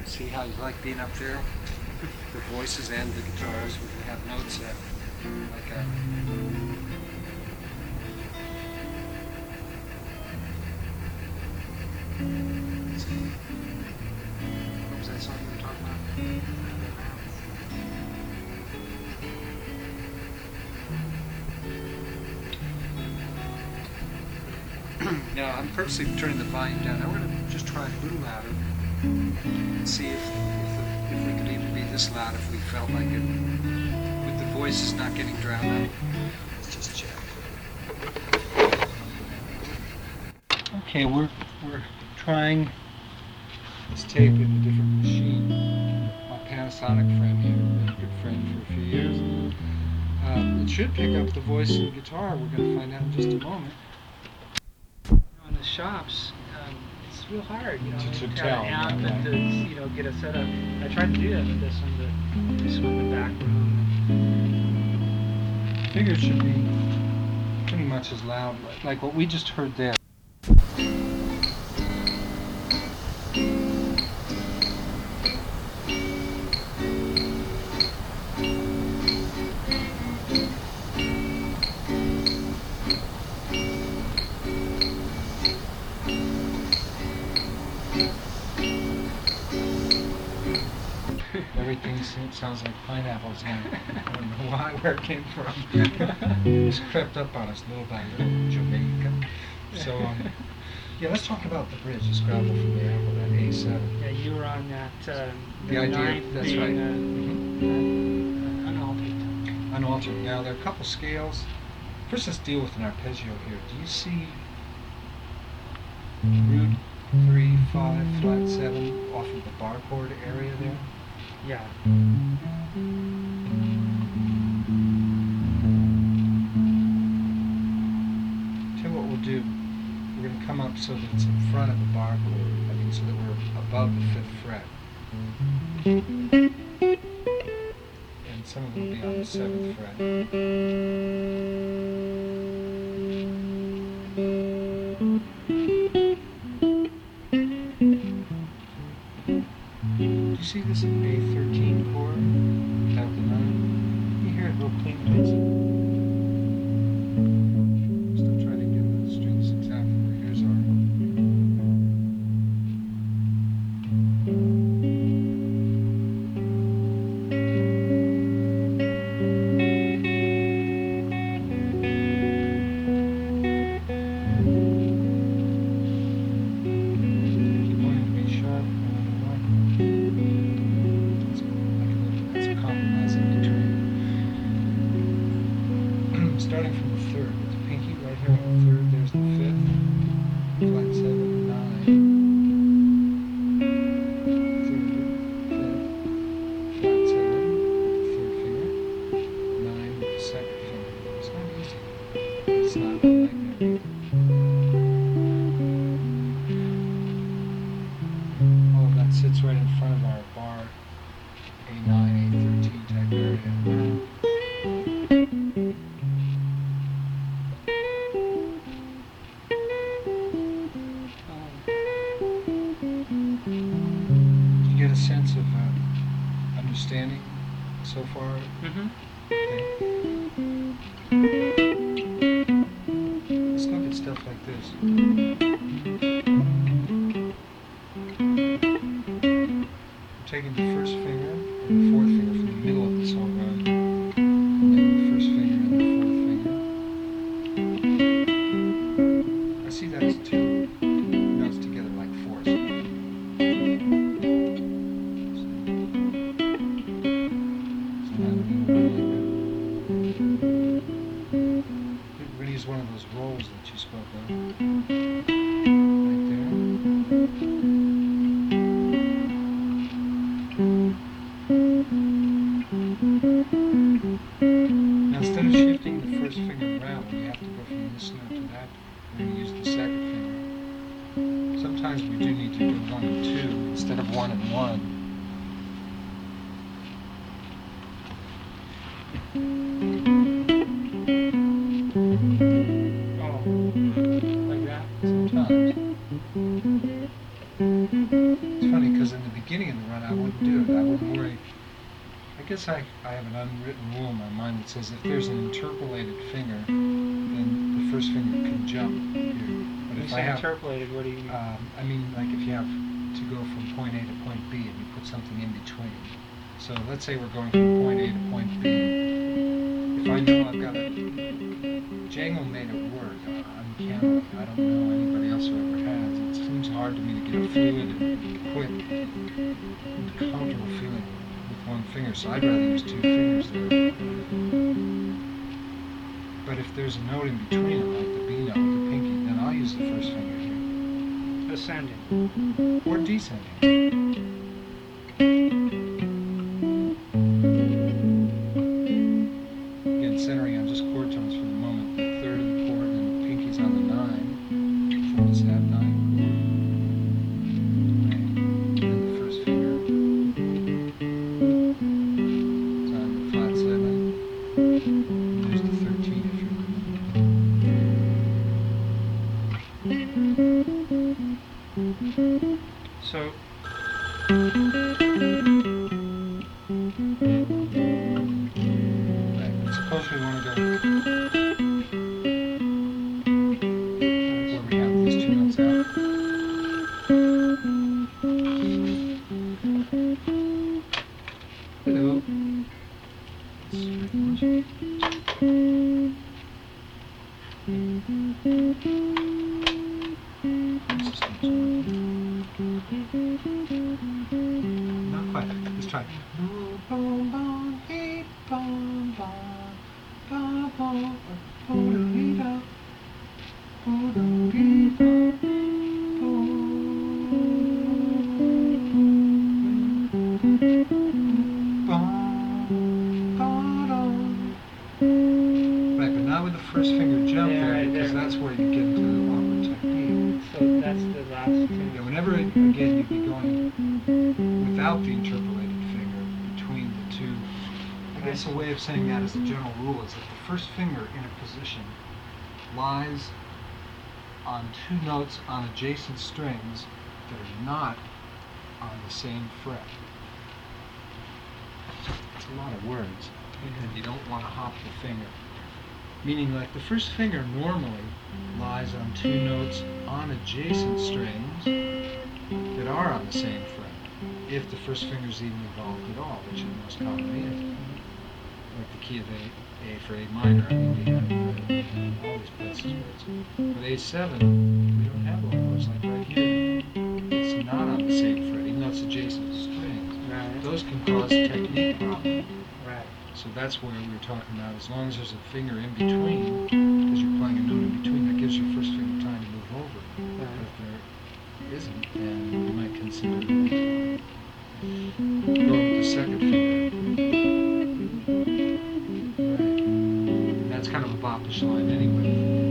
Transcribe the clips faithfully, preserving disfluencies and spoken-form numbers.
See how you like being up there? The voices and the guitars. We're going to have notes that like a... What was that song you were talking about? Now, I'm purposely turning the volume down. I want to just try it a little louder and see if, if, the, if we could even be this loud if we felt like it, with the voices not getting drowned out. Let's just check. Okay, we're, we're trying this tape in a different machine. My Panasonic friend here, been a good friend for a few years. Um, it should pick up the voice and guitar. We're going to find out in just a moment. In the shops, um, it's real hard, you know, to, to to tell, amp yeah, and to, you know, get a setup. I tried to do that with this one, but just with the back room. I figure it should be pretty much as loud, like, like what we just heard there. Everything sounds like pineapples now. I don't know why, where it came from. It's crept up on us little by little, Jamaica. So, um, yeah, let's talk about the bridge, the scrabble from the album, that A seven. Yeah, you were on that. Uh, the idea, ninth that's being, right. Uh, Mm-hmm. uh, unaltered. Unaltered. Now, there are a couple scales. First, let's deal with an arpeggio here. Do you see root three, five, flat seven off of the bar chord area there? Yeah. Tell you what we'll do. We're going to come up so that it's in front of the bar chord. I mean, so that we're above the fifth fret. And some of them will be on the seventh fret. Do you see this in A thirteen chord without the nine? You hear it real clean, please? Still trying to get the strings exactly where yours are. Keep wanting to be sharp. That's a compromising between. Starting from the third, with the pinky right here on the third, there's the fifth, flat seven, nine, third, fifth, flat seven, third finger, nine with the second finger. It's not easy. It's not a nightmare either. All of that sits right in front of our bar, A nine, A thirteen type area. Do you get a sense of uh, understanding so far? Mm-hmm. Okay. Let's look at stuff like this. I'm taking the first finger and the fourth finger from the middle of this whole run, and then the first finger and the fourth finger. I see that as two notes together like fours. We're going to use one of those rolls that you spoke of. Right there. Now instead of shifting the first finger around, when you have to go from this note to that, we're going to use the second finger. Sometimes we do need to do one and two instead of one and one. Oh, like that. Sometimes. It's funny because in the beginning of the run I wouldn't do it. I wouldn't worry. I guess I, I have an unwritten rule in my mind that says if there's an interpolated finger, then the first finger can jump here. But When you if I say have, interpolated, what do you mean? um, I mean like if you have to go from point A to point B and you put something in between. So let's say we're going from point A to point B. If I know I've got a Django made it work uncannily. I don't know anybody else who ever has. It seems hard to me to get a fluid and quick and comfortable feeling with one finger, so I'd rather use two fingers there. But if there's a note in between it, like the B note, the pinky, then I'll use the first finger here. Ascending. Or descending. Again, centering on just chord tones for the moment. The third of the chord and the pinky's on the nine. Four to have nine chord. Right. Then the first finger is on the flat seven. And there's the thirteen if you're So, right. But suppose we want to go where we have these two notes out. Hello. Not quite. Let's try. Right, but not with the first finger jump Yeah, there, right because there. that's where you get into the awkward technique. so that's the last two. Yeah, whenever, it, again, you'd be going without the interpolated finger between the two. I guess a way of saying that as a general rule is that the first finger in a position lies on two notes on adjacent strings that are not on the same fret. It's a lot of words, and you don't want to hop the finger. Meaning, like, the first finger normally lies on two notes on adjacent strings that are on the same fret, if the first finger is even involved at all, which it most commonly is. Like the key of A, A for A minor, I mean, we have uh, all these places where it's. With A seven, we don't have all those, like right here. It's not on the same fret, even though it's adjacent strings. Right. Those can cause technique problems. Right. So that's where we were talking about, as long as there's a finger in between, because you're playing a note in between, that gives your first finger time to move over. But if there isn't, then you might consider going with the second finger. Right. And that's kind of a boppish line anyway.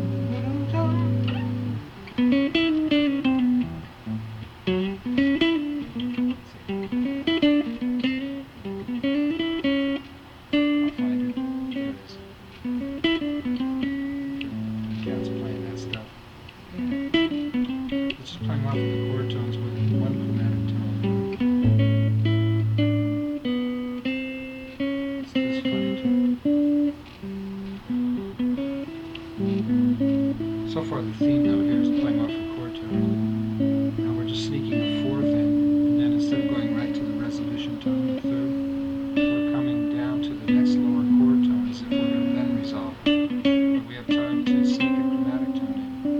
So far the theme note here is playing off the chord tone. Now we're just sneaking a fourth in, and then instead of going right to the resolution tone, the third, we're coming down to the next lower chord tone as if we're going to then resolve it. But we have time to sneak a chromatic tone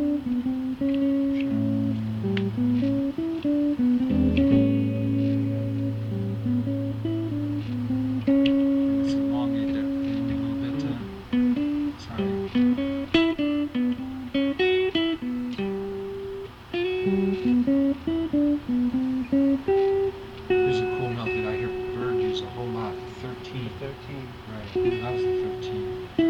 in. It's elongated a little bit. Uh, sorry. Here's a cool note that I hear Bird use a whole lot, the thirteen. thirteen. Right, that was the thirteen.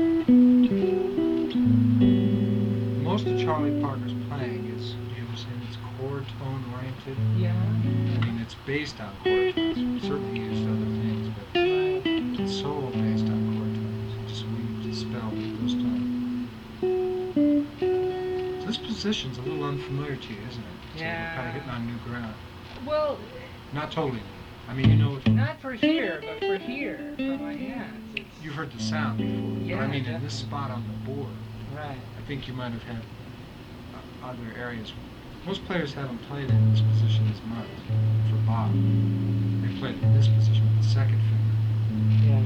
Most of Charlie Parker's playing is used and it's chord tone oriented. Yeah. I mean, it's based on chord tones. We certainly used other things, but it's solo based on chord tones. Just we spell with those tones. So this position's a little unfamiliar to you, isn't it? So Yeah. we're kind of hitting on new ground. Well, Not totally new. I mean, you know, not for here, but for here, for my hands. It's, you've heard the sound before. Yeah, but I mean, in definitely. this spot on the board, right. I think you might have had uh, other areas. Most players haven't played in this position as much. For Bob, they played in this position with the second finger. Yeah.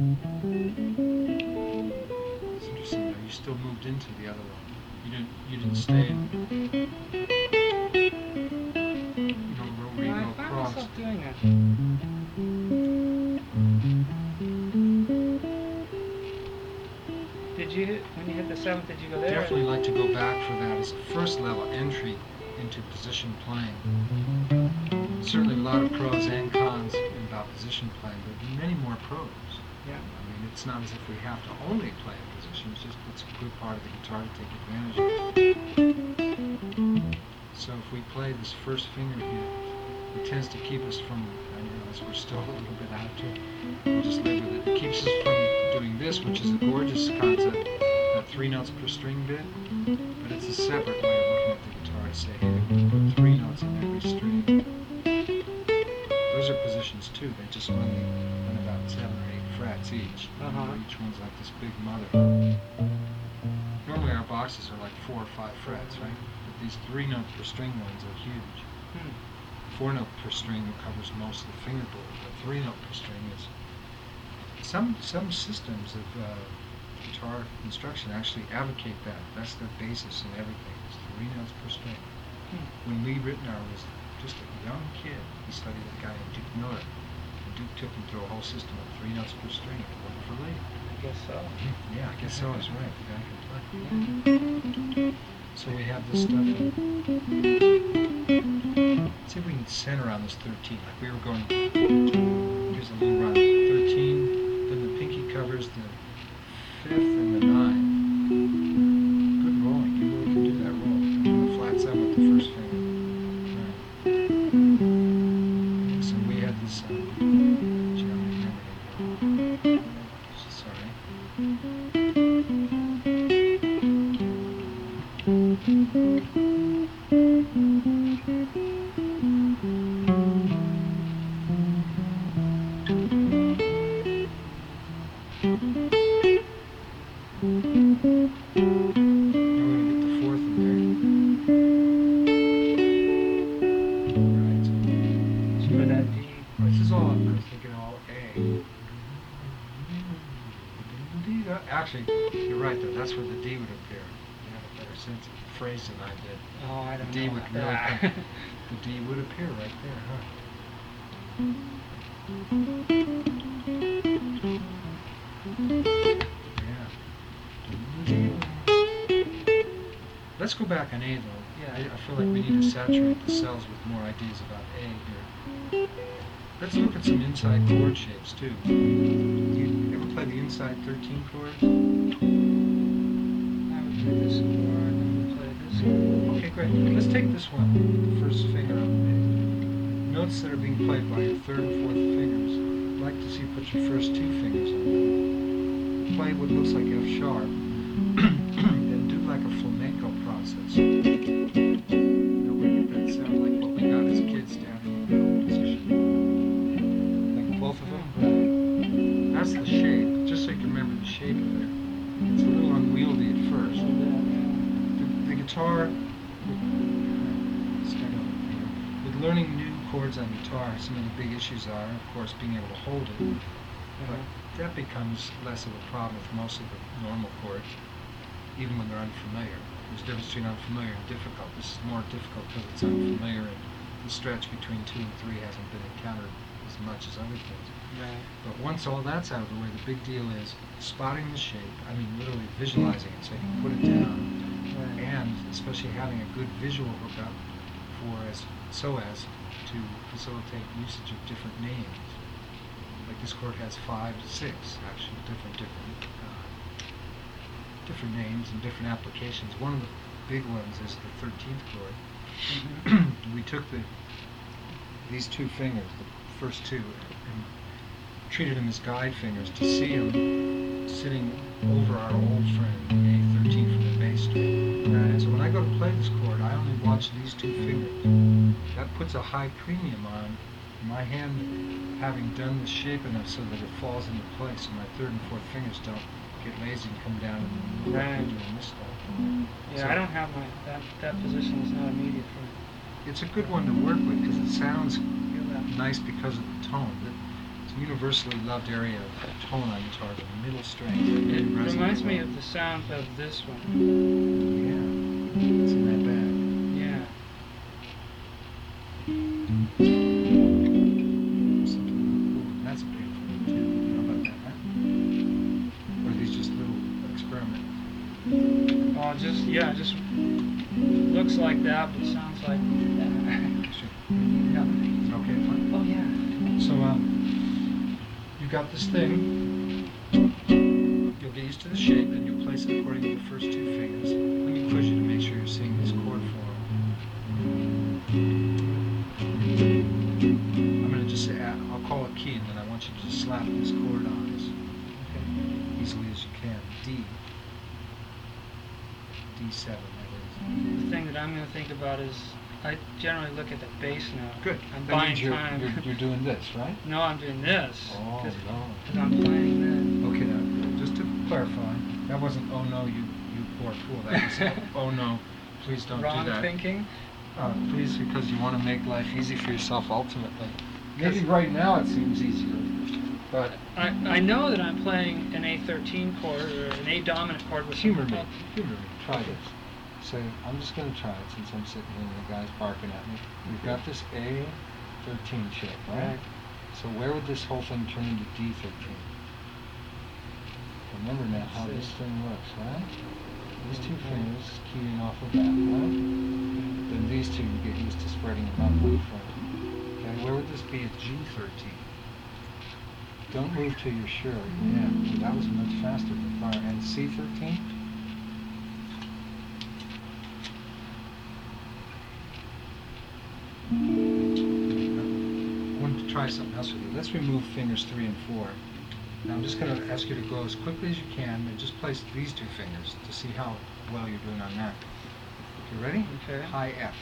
It's interesting though. You still moved into the other one. You didn't. You didn't stay in. You know where you No, I go find across. myself doing that. Did you hit, when you hit the seventh, did you go there? Definitely like to go back for that as a first level entry into position playing. Certainly a lot of pros and cons about position playing, but many more pros. Yeah. I mean, it's not as if we have to only play in position, it's just it's a good part of the guitar to take advantage of. So if we play this first finger here, it tends to keep us from, I realize we're still a little bit out to, we'll just live with it. It keeps us from doing this, which is a gorgeous concept, that three notes per string bit, but it's a separate way of looking at the guitar to say, hey, we put three notes in every string. Those are positions too, they just run, the, run about seven or eight frets each. Uh-huh. Each one's like this big mother. Normally our boxes are like four or five frets, right? But these three note per string ones are huge. Hmm. Four note per string covers most of the fingerboard, but three note per string is. Some some systems of uh, guitar construction actually advocate that. That's the basis in everything. It's three notes per string. Hmm. When Lee Ritenour was just a young kid, he studied a guy named Duke Miller. And Duke took him through a whole system of three notes per string. It worked for Lee. I guess so. Yeah, I guess so. Is right. The guy can play. So we have this stuff. In. Let's see if we can center on this thirteen. Like we were going. Here's a little run. thirteen. Then the pinky covers the fifth and the nine. Good rolling. You really can do that roll. And the flat seven with the first finger. Right. So we have this. Um, gee, I'm not remembering it. Sorry. Actually, you're right though. That's where the D would appear. You have a better sense of the phrase than I did. Oh, I don't The D know would about really that. come. The D would appear right there, huh? Yeah. Let's go back on A though. Yeah. I, I feel like we need to saturate the cells with more ideas about A here. Let's look at some inside chord shapes too. You ever play the inside thirteen chords? I would play this chord, and then play this chord. Okay, great. Let's take this one, the first finger on the notes that are being played by your third and fourth fingers. I'd like to see you put your first two fingers on them. Play what looks like F sharp, and do like a flamenco process. You know, we get that sound like what we got as kids down in the middle position. Like both of them. That's the shape, just so you can remember the shape of it. It's a little unwieldy at first. The, the guitar, with learning new chords on guitar, some of the big issues are, of course, being able to hold it. But that becomes less of a problem with most of the normal chords, even when they're unfamiliar. There's a difference between unfamiliar and difficult. This is more difficult because it's unfamiliar, and the stretch between two and three hasn't been encountered as much as other things. Right. But once all that's out of the way, the big deal is spotting the shape. I mean, literally visualizing it so you can put it down, Right. and especially having a good visual hookup for as so as to facilitate usage of different names. Like this chord has five to six, actually, different different uh, different names and different applications. One of the big ones is the thirteenth chord. Mm-hmm. We took the these two fingers, the first two, and treated them as guide fingers to see them sitting over our old friend, the A thirteen from the bass string. Right. So when I go to play this chord, I only watch these two fingers. That puts a high premium on my hand having done the shape enough so that it falls into place, so my third and fourth fingers don't get lazy and come down and move like Right. they're doing this stuff. Yeah, So I don't have my that that position is not immediate for me. it's a good one to work with because it sounds Feel that. nice because of the tone. It's a universally loved area of tone on guitar, the middle string. It resonates reminds me well. of the sound of this one. Yeah, it's in that bag. Yeah. Something- That's a beautiful one too. How about that, huh? Or are these just little experiments? Oh, just yeah, just looks like that, but sounds like that. Sure. Yeah. Okay, fine. Oh yeah. So, um, you got this thing. You'll get used to the shape, and you'll place it according to the first two fingers. Let me push you to make sure you're seeing this chord form. I'm going to just say, uh, I'll call it key, and then I want you to just slap this chord on as Okay. easily as you can. D. D seven, that The thing that I'm going to think about is I generally look at the bass note. is. Good. I'm That buying means you're, time. you're, you're doing this, right? No, I'm doing this. Oh, Because no. I'm playing Okay, now, just to clarify, that wasn't, oh no, you, you poor fool. That was, oh no, please the don't wrong do that. thinking. Uh, please, because you want to make life easy for yourself ultimately. Maybe right now it seems easier, but I, I know that I'm playing an A thirteen chord or an A dominant chord with humor me, some- humor me, try this. Say, I'm just going to try it since I'm sitting here and the guy's barking at me. We've got this A thirteen shape, right? Right. So where would this whole thing turn into D thirteen? Remember now how this thing works, right? These two fingers keying off of that, right? Then these two you get used to spreading them up in front. Okay, where would this be at G thirteen? Don't move till you're sure. Yeah, well, that was much faster than fire. And C thirteen? I wanted to try something else with you. Let's remove fingers three and four. Now I'm just going to ask you to go as quickly as you can and just place these two fingers to see how well you're doing on that. You ready? Okay. High F.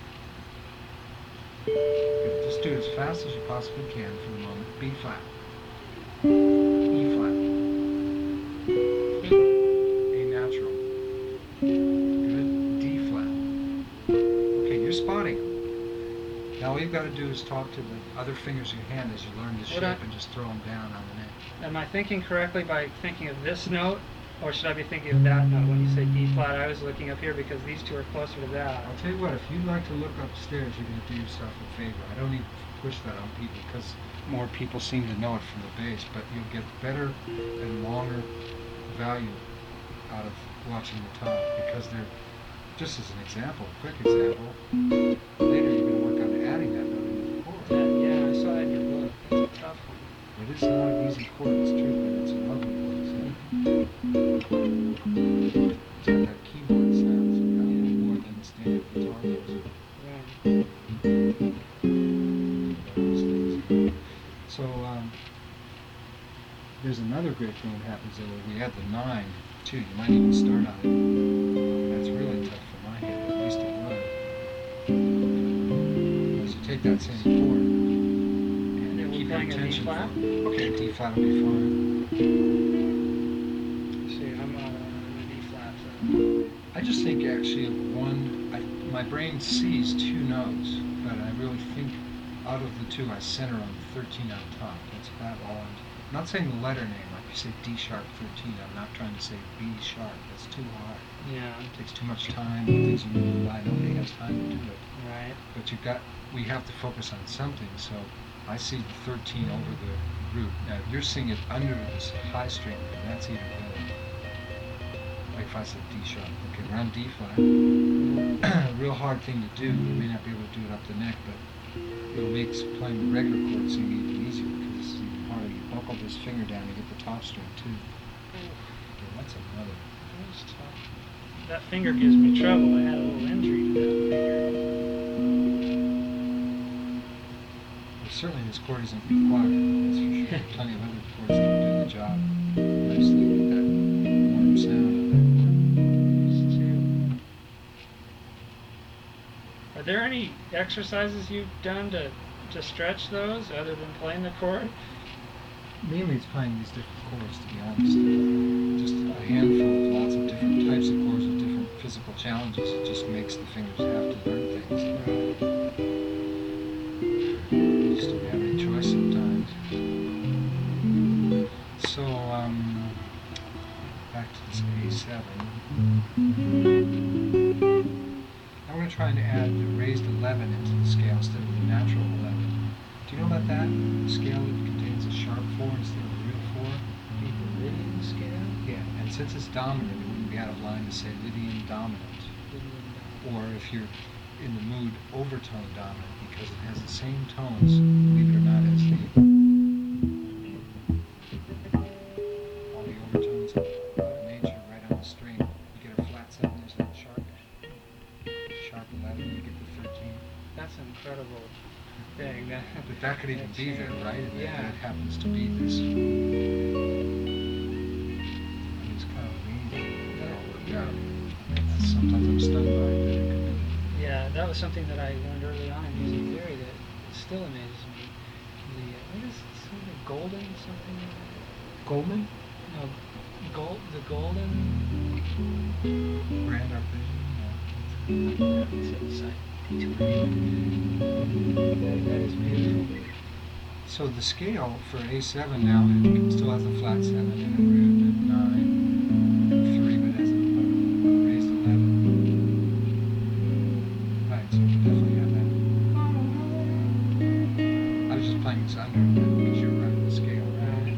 Good. Just do it as fast as you possibly can for the moment. B flat. E flat. A natural. Good. D flat. Okay, you're spotting them. Now all you've got to do is talk to the other fingers of your hand as you learn this What shape I- and just throw them down on the neck. Am I thinking correctly by thinking of this note, or should I be thinking of that note when you say D flat? I was looking up here because these two are closer to that. I'll tell you what, if you'd like to look upstairs, you're going to do yourself a favor. I don't need to push that on people because more people seem to know it from the bass, but you'll get better and longer value out of watching the top because they're, just as an example, a quick example, later you're going to work on adding that note into the chord. That, yeah, I saw that in your book. That's a tough one. It is not an easy chord, it's true, but it's a lovely chord. It's got that keyboard sound, so kind of more than the standard guitar does. Right. So um, there's another great thing that happens there where we add the nine too. You might even start on it. That's really tough for my hand, at least it was. So take that same chord and Yeah, we're keep your playing a D attention. flat? for- Okay, D flat will be fine. See, I'm on a D flat. So. I just think actually of one. I, my brain sees two notes, but I really think out of the two, I center on the thirteen on top. That's about all. I'm, I'm not saying the letter name, like you say D sharp thirteen. I'm not trying to say B sharp. That's too hard. Yeah. It takes too much time. Things are moving by. Nobody has time to do it. Right. But you got. We have to focus on something. So I see the thirteen over the root. Now you're seeing it under this high string, and that's even better. Like if I said D sharp. Okay, we're on D flat. Real hard thing to do. You may not be able to do it up the neck, but it'll make playing the regular chord seem even easier because it's even harder. You buckle this finger down to get the top string too. Okay, that's another. That's tough. That finger gives me trouble. I had a little injury to that finger. Well, certainly this chord isn't required. That's for sure. Plenty of other chords that do the job nicely with that warm sound of that chord. These two. Are there any exercises you've done to to stretch those other than playing the chord? Mainly it's playing these different chords, to be honest. Just a handful of lots of different types of chords with different physical challenges. It just makes the fingers have to learn things. You just don't have any choice sometimes. So, um, back to this A seven. I'm going to try and add the raised eleven into the scale instead of the natural eleven. Do you know about that? The scale that contains a sharp four instead of a real four? The Lydian scale? Yeah, and since it's dominant, it wouldn't be out of line to say Lydian dominant. Lydian dominant. Or if you're in the mood, overtone dominant, because it has the same tones, believe it or not, as the all the overtones of Mother Nature right on the string. You get a flat seven, there's that sharp, sharp eleven, you get the thirteen. That's an incredible thing. That, But that could even that be there, change. right? And Yeah. that happens to be this. I mean, it's kind of amazing that it all worked out. Sometimes I'm stunned by it. That it could be. Yeah, that was something that I learned early on in music theory that still amazes me. The uh, what is it? Something golden something? Goldman? No, gold. The golden. Grand Arpeggian? It's inside. That, that is beautiful. So the scale for A seven now, it still has a flat seven and a root and nine, and three, but it has a, a raised eleven. Right, so you definitely have that. I was just playing this under that because you're running the scale, right?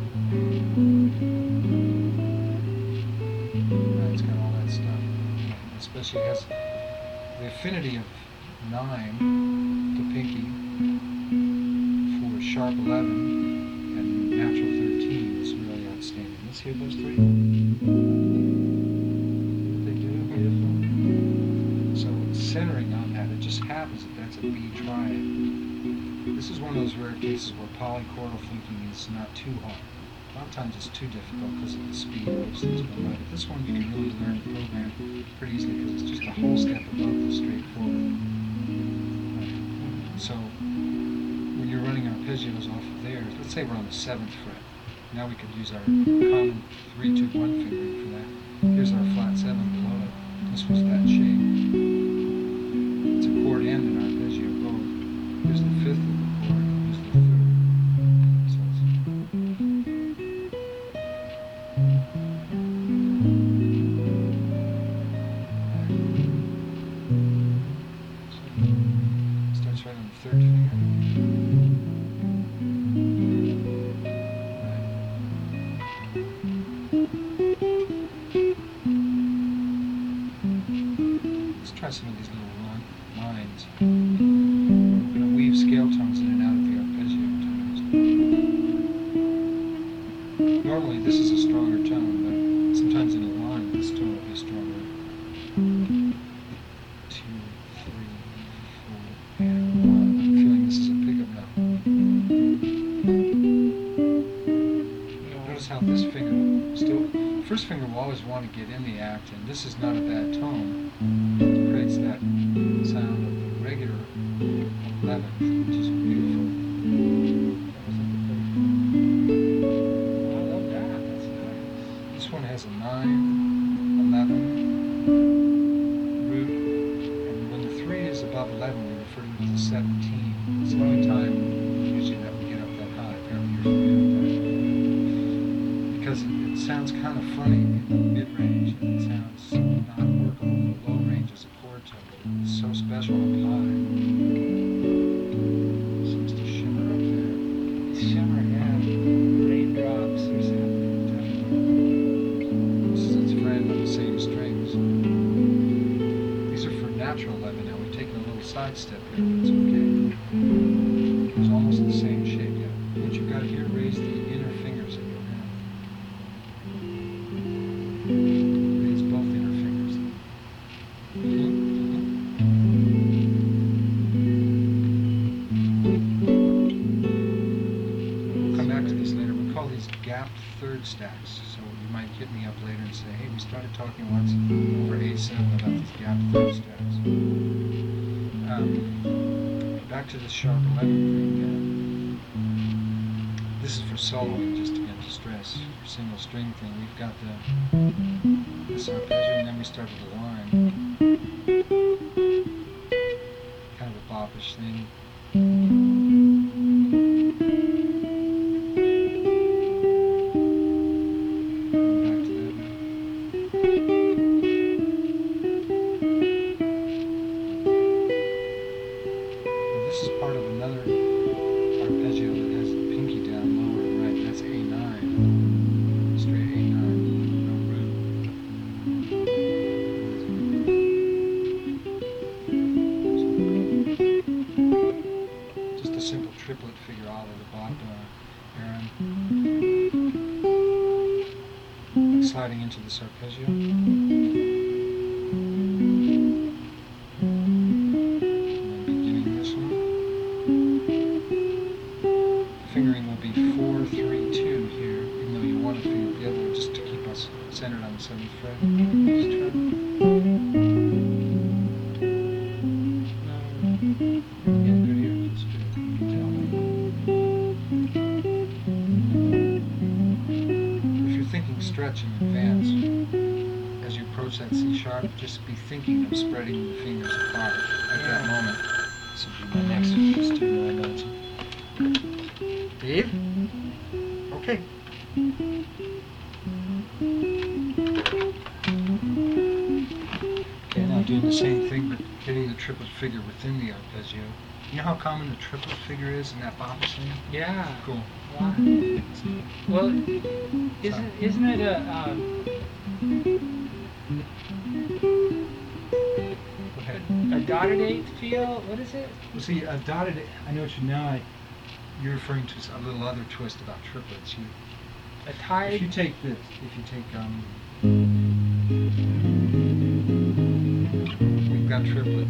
Right, it's got all that stuff. Especially has the affinity of nine to pinky for sharp eleven and natural thirteen is really outstanding. Let's hear those three. What they do, beautiful. So centering on that, it just happens that that's a B triad. This is one of those rare cases where polychordal thinking is not too hard. A lot of times it's too difficult because of the speed at which things go by. But this one you can really learn the program pretty easily because it's just a whole step above the straightforward. So when you're running arpeggios off of there, let's say we're on the seventh fret. Now we could use our common three two one fingering for that. Here's our flat seven below it. This was that shape. It's a chord and an arpeggio both. Here's the fifth of the chord. Here's the third. So it's starts right on the third finger. Right. Let's try some of these little line, lines. I'm going to weave scale tones in and out of the arpeggio tones. Normally this is a stronger tone, but sometimes in a line this tone will be stronger. Two, three, four, and one. I'm feeling this is a pickup now. Notice how this finger still, first finger will always want to get in the act, and this is not a bad tone. It creates that sound of the regular eleventh, which is beautiful. I love that. That's nice. This one has a nine, eleven, root, and when the three is above eleven, we refer to it as seventeen. It's the only time usually that we get up that high. Apparently you're familiar with that. Because it, it sounds kind of funny in the mid-range, and it sounds not workable in the low range as a chord tone. It's so special up high. Seems to shimmer up there. Shimmer, yeah. Raindrops or something. Definitely. This is its friend on the same strings. These are for natural eleven now. We've taken a little sidestep here, but it's okay. It's almost the same shape yet. What you've got here, raise the inner fingers of your hand. Raise both inner fingers. We'll come back to this later. We call these gapped third stacks. So you might hit me up later and say, hey, we started talking once over A seven about these gapped third stacks. um, back to the sharp eleven thing. Uh, this is for soloing, just again to stress. For single string thing, we've got the this arpeggio, and then we start with a line. Kind of a bop-ish thing. Triplet figure out of the bop, uh, Aaron. Sliding into this arpeggio. And then beginning this one. Fingering will be four, three, two here, even though you want to finger the other just to keep us centered on the seventh fret. Just try. Yeah, good ear. That's good. Stretch in advance as you approach that C sharp. Just be thinking of spreading the fingers apart at that moment. This will be my next studio notes. Dave? Okay. Okay, now doing the same thing, but getting the triplet figure within the arpeggio. You know how common the triplet figure is in that bop thing? Yeah. Cool. Wow. Well, isn't isn't it a um, Go ahead. a dotted eighth feel? What is it? Well, see, a dotted. I know what you now. I, you're referring to a little other twist about triplets. You, A tied. if you take this, if you take um, we've got triplets.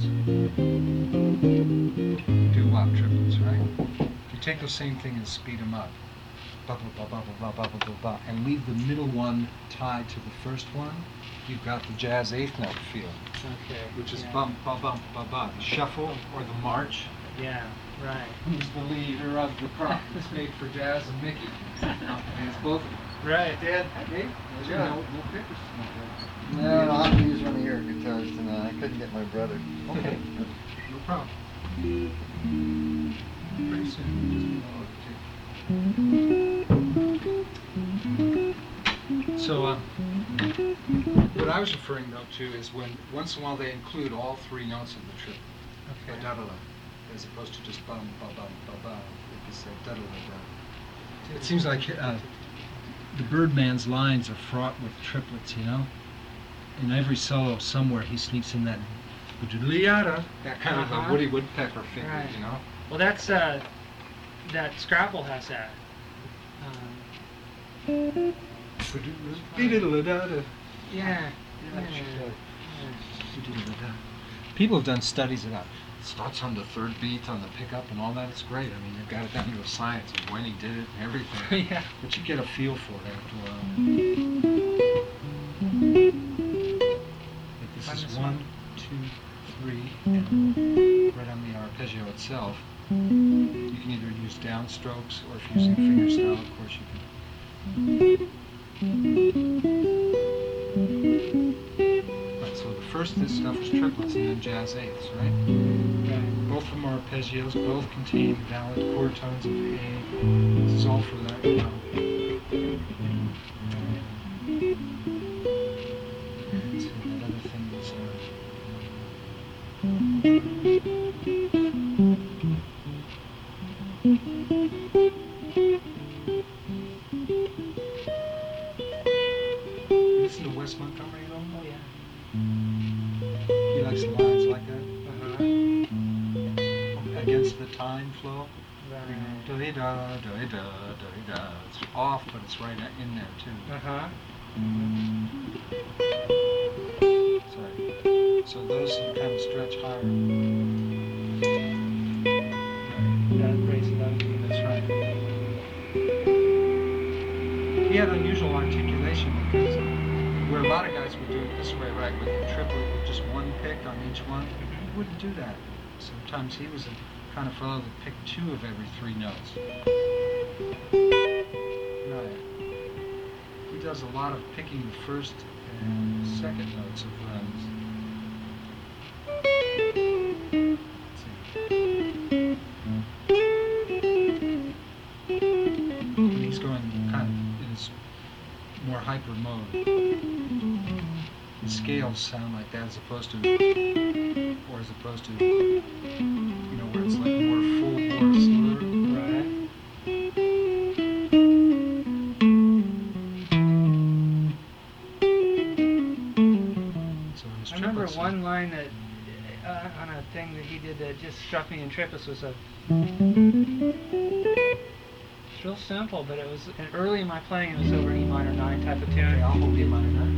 Doo-wop triplets, right? If you take the same thing and speed them up, ba ba ba ba ba ba ba ba ba, and leave the middle one tied to the first one, you've got the jazz eighth note feel, Okay. which is yeah. bump ba bump ba ba, the shuffle or the march. Yeah. Right. Who's the leader of the crop? It's made for Jazz and Mickey. And it's both of them. Right. Dad, Dave, Yeah. no, no pickers. No, I'll have to use one of your guitars tonight. I couldn't get my brother. Okay, no problem. Pretty soon. Just so, uh, what I was referring though to is when once in a while they include all three notes of the trip. Okay. Da da da, as opposed to just bum ba bum ba ba. Like you said, da da da da. It seems like uh, the Birdman's lines are fraught with triplets, you know. In every solo, somewhere he sneaks in that that kind of Uh-huh. a Woody Woodpecker figure, Right. you know. Well, that's uh, that Scrapple has that. Um, yeah. Yeah. People have done studies about starts on the third beat on the pickup and all that. It's great. I mean, they've got it down to a science of when he did it and everything. Yeah. But you get a feel for it after a while. Like this Find is this one, one. two, three, and right on the arpeggio itself. You can either use downstrokes or if you're using fingerstyle, of course you can. Right, so the first this stuff was triplets and then jazz eighths, right? Right. Both of them are arpeggios, both contain valid chord tones of A. This is all for that. You know. And so that other thing is, uh, listen to Wes Montgomery at all? Oh yeah. He likes lines like that. Uh-huh. Against the time flow. Right. Da-da, da-da, da-da. It's off, but it's right in there too. Uh-huh. Sorry. So those you kind of stretch higher. That raise it up. That's right. He had unusual articulation because where a lot of guys would do it this way, right, with the triplet with just one pick on each one, he wouldn't do that. Sometimes he was the kind of fellow that picked two of every three notes. Right. He does a lot of picking the first and second notes of runs. Let's see. When he's going kind of in his more hyper mode, the scales sound like that as opposed to, or as opposed to, you know, where it's like more full bore slur. Right. So in his I remember triplets, one line that uh, on a thing that he did that just struck me in triplets was a. It's real simple, but it was and early in my playing. It was over an E minor nine type of tune. Okay, I'll hold E minor nine.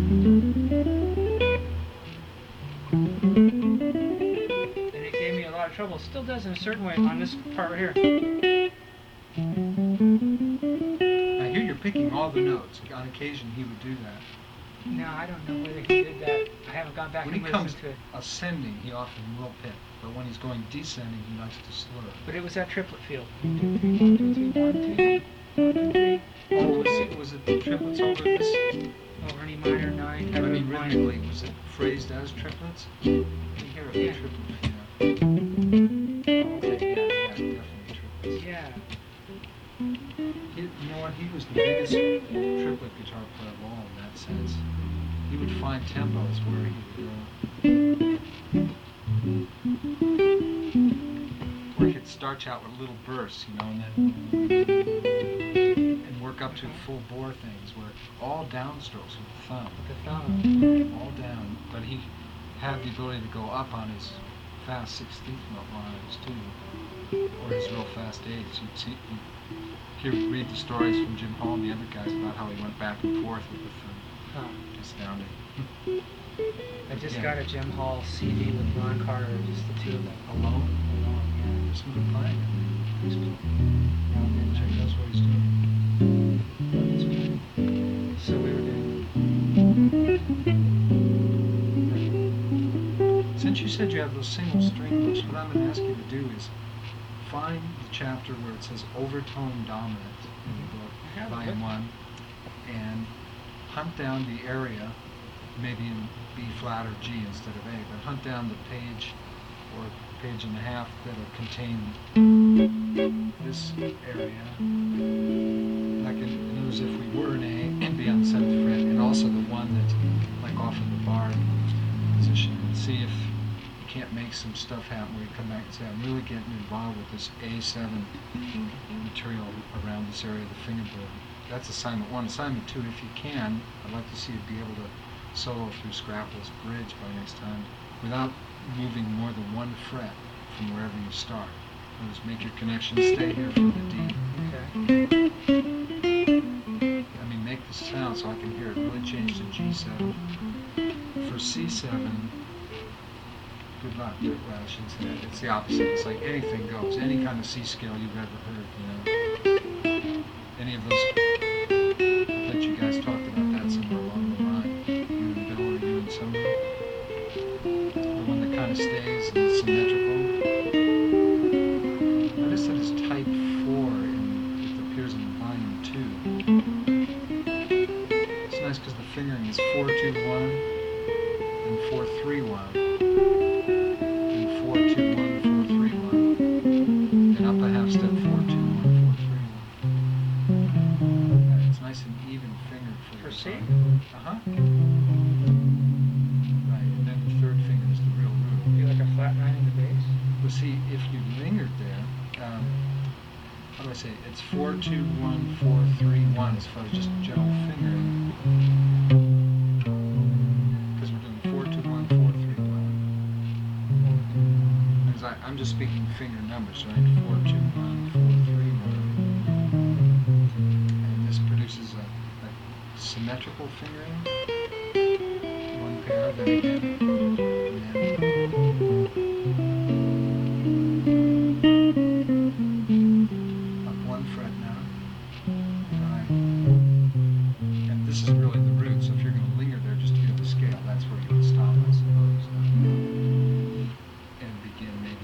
And it gave me a lot of trouble. It still does in a certain way on this part right here. I hear you're picking all the notes. On occasion, he would do that. Now I don't know whether he did that. I haven't gone back When and he comes listened to it. ascending, he often will pick, but when he's going descending, he likes to slur. But it was that triplet feel. One, two, three, one, two, three, one, two, three, one, two, three. Oh, was it, was it the triplets over this? Over an E minor nine. I type mean, of line. rhythmically, was it phrased as triplets? You hear it, Yeah. triplet, yeah. Oh, okay, yeah, yeah, definitely triplets. Yeah. He, you know what? He was the biggest triplet guitar player of all in that sense. He would find tempos where he would go. Where he could start out with little bursts, you know, and then and work up to full bore things where all downstrokes with the thumb, With the thumb. all down. But he had the ability to go up on his fast sixteenth note lines too, or his real fast eights. You'd see, you'd hear read the stories from Jim Hall and the other guys about how he went back and forth with the thumb. Huh. Astounding. I just Yeah. got a Jim Hall C D with Ron Carter, just the two of them. Alone? Alone, yeah. Just been playing. He's playing. Check that's what he's doing. So we were doing. Since you said you have those single string books, what I'm going to ask you to do is find the chapter where it says overtone dominant in the book, I have it. volume one, and hunt down the area, maybe in B flat or G instead of A, but hunt down the page or page and a half that'll contain this area. Like in, in other words, if we were in A, it'd be on the seventh fret, and also the one that's like off in the bar position, and see if you can't make some stuff happen where you come back and say, I'm really getting involved with this A seven material around this area of the fingerboard. That's assignment one. Assignment two, if you can, I'd like to see you be able to solo through Scrapple's Bridge by next time without moving more than one fret from wherever you start. Just make your connection stay here from the D. Okay. I mean, make the sound so I can hear it really change to G seven. For C seven, good luck. Well, I shouldn't say that. It's the opposite. It's like anything goes. Any kind of C scale you've ever heard, you know. Any of those. I bet you guys talked about that somewhere along the line. You and Bill or you and somebody. The one that kind of stays and it's symmetrical. Notice that it's type four and it appears in volume two. It's nice because the fingering is four two one and four three one. And four two one, four three one. And up a half step four two one, four three one. It's nice and even fingered for For the C? song. Uh-huh. Right, and then the third finger is the real root. Be like a flat nine in the bass. Well, see, if you lingered there, um, how do I say it? It's four two one, four three one as far as just general fingering. Because we're doing four two one, four three one. Because I, I'm just speaking finger numbers, right? four two one, four three one. And this produces a, a symmetrical fingering. One pair, then again. And then up one fret now. Right. And this is really the root, so if you're going to linger there just to hear the scale, that's where you would stop, I suppose. And begin maybe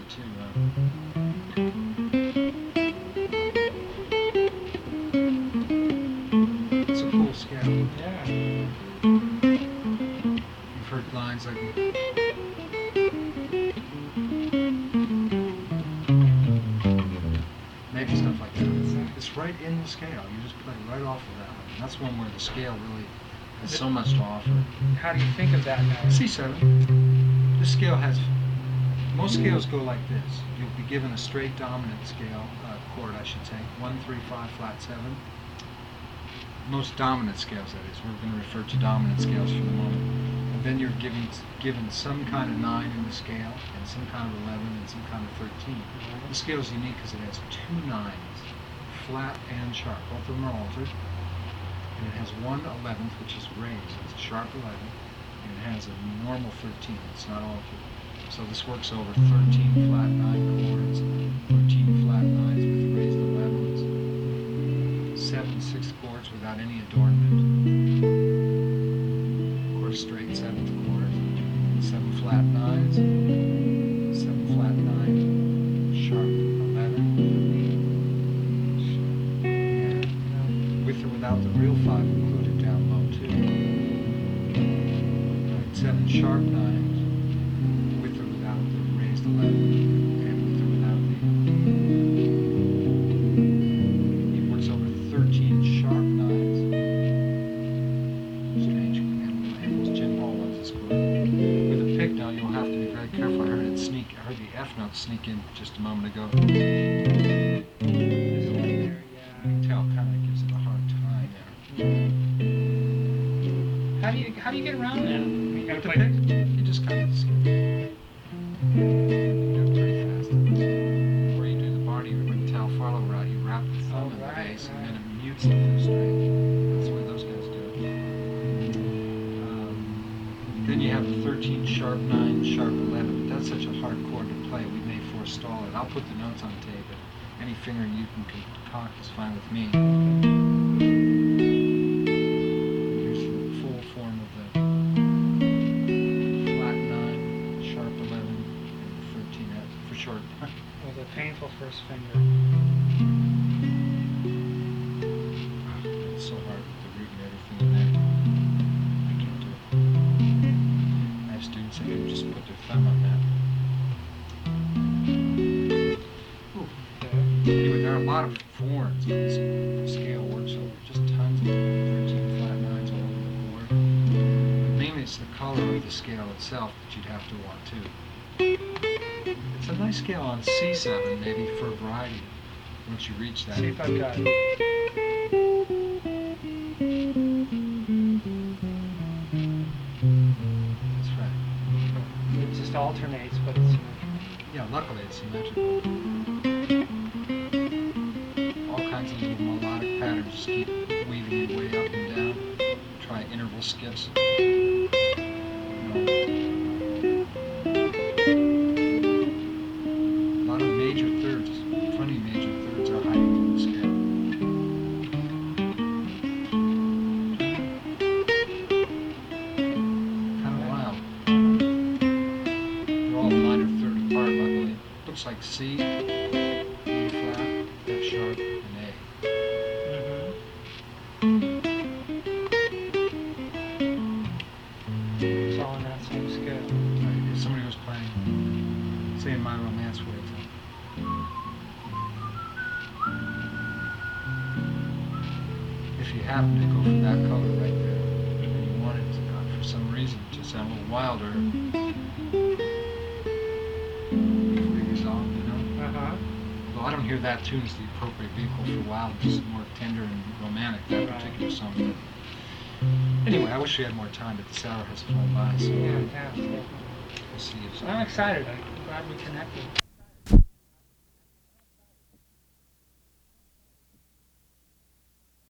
right in the scale. You just play right off of that one. And that's one where the scale really has so much to offer. How do you think of that now? C seven. This scale has, most scales go like this. You'll be given a straight dominant scale, uh, chord I should say, one, three, five, flat, seven. Most dominant scales, that is. We're going to refer to dominant scales for the moment. And then you're given, given some kind of nine in the scale, and some kind of eleven, and some kind of thirteen. The scale is unique because it has two nines, flat and sharp. Both of them are altered. And it has one eleventh, which is raised. It's a sharp eleven. And it has a normal thirteen. It's not altered. So this works over thirteen flat nine chords, thirteen flat nines with raised elevens, seven sixth chords without any adornment, of course straight seventh chord, seven flat nines, seven flat nine, sharp eleven, and with or without the real five included down low too. Right, seven sharp nines, with or without the raised eleven, and with or without the, it works over thirteen sharp nines. Strange, and it's Jim Hall loves this chord. With a pick now, you'll have to be very careful. I heard it sneak, I heard the F note sneak in just a moment ago. This one there, You can tell, kind of gives it a hard time there. yeah. How do you how do you get around that? I mean, With the like- pick, you just kind of skip. Do it pretty fast. Or you do the Barney Rittel follow route. You wrap the thumb Oh, in the right, bass and right. then it mutes the fifth string. That's the way those guys do it. Um, then you have the thirteen sharp nine, sharp eleven. But that's such a hard chord to play. We may forestall it. I'll put the notes on tape. But any fingering you can concoct is fine with me. Here's the full form of the flat nine, sharp eleven, and thirteen F for short. With a painful first finger. It's so hard with the root and everything in there. I can't do it. I have students that can just put their thumb on that. Ooh. Anyway, there are a lot of forms on this scale works over. Just tons of thirteen flat nines all over the board. But mainly it's the color of the scale itself that you'd have to want too. It's a nice scale on C seven, maybe, for a variety, once you reach that. See if I've got it. That's right. It just alternates, but it's Yeah, luckily it's symmetrical. All kinds of little melodic patterns just keep weaving your way up and down. Try interval skips. You know. A lot of major thirds, funny major thirds are hiding in the scale. Kind of wild. They're all minor third apart, luckily. Looks like C, E flat, F sharp, and A. it's all in that same scale. Right, if somebody was playing, say in My Romance, for example. If you happen to go for that color right there, and you want it to, uh, for some reason, to sound a little wilder, fingers off, you know? Uh-huh. Although I don't hear that tune as the appropriate vehicle for wild, just more tender and romantic, that Right. particular song. But anyway, I wish we had more time, but this hour has flown by, so Yeah, uh, yeah. we'll see if I'm excited. I'm glad we connected.